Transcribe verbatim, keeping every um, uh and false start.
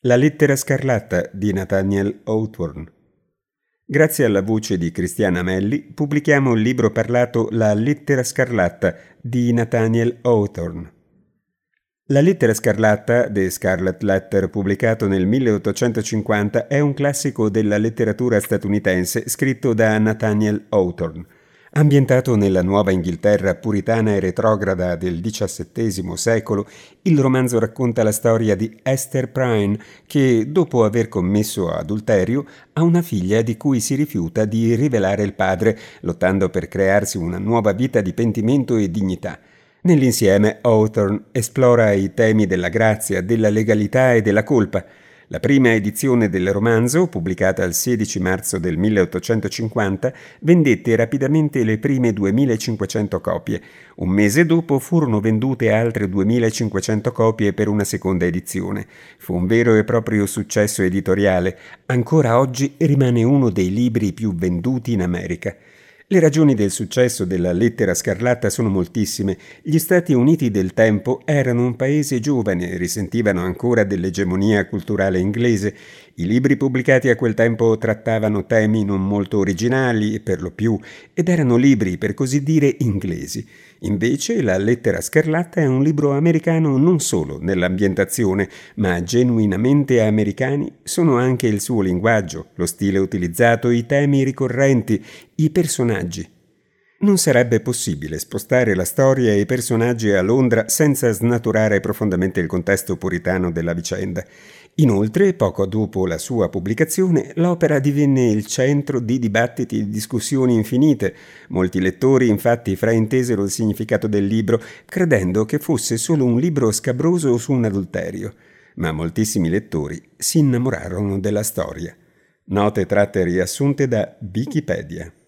La lettera scarlatta di Nathaniel Hawthorne. Grazie alla voce di Cristiana Melli pubblichiamo il libro parlato La lettera scarlatta di Nathaniel Hawthorne. La lettera scarlatta, The Scarlet Letter, pubblicato nel milleottocentocinquanta, è un classico della letteratura statunitense scritto da Nathaniel Hawthorne. Ambientato nella Nuova Inghilterra puritana e retrograda del diciassettesimo secolo, il romanzo racconta la storia di Esther Prynne che, dopo aver commesso adulterio, ha una figlia di cui si rifiuta di rivelare il padre, lottando per crearsi una nuova vita di pentimento e dignità. Nell'insieme Hawthorne esplora i temi della grazia, della legalità e della colpa. La prima edizione del romanzo, pubblicata il sedici marzo del milleottocentocinquanta, vendette rapidamente le prime duemilacinquecento copie. Un mese dopo furono vendute altre duemilacinquecento copie per una seconda edizione. Fu un vero e proprio successo editoriale. Ancora oggi rimane uno dei libri più venduti in America. Le ragioni del successo della lettera scarlatta sono moltissime. Gli Stati Uniti del tempo erano un paese giovane e risentivano ancora dell'egemonia culturale inglese. I libri pubblicati a quel tempo trattavano temi non molto originali, per lo più, ed erano libri, per così dire, inglesi. Invece la lettera scarlatta è un libro americano non solo nell'ambientazione, ma genuinamente americani sono anche il suo linguaggio, lo stile utilizzato, i temi ricorrenti, i personaggi. Non sarebbe possibile spostare la storia e i personaggi a Londra senza snaturare profondamente il contesto puritano della vicenda. Inoltre, poco dopo la sua pubblicazione, l'opera divenne il centro di dibattiti e discussioni infinite. Molti lettori, infatti, fraintesero il significato del libro, credendo che fosse solo un libro scabroso su un adulterio. Ma moltissimi lettori si innamorarono della storia. Note tratte e riassunte da Wikipedia.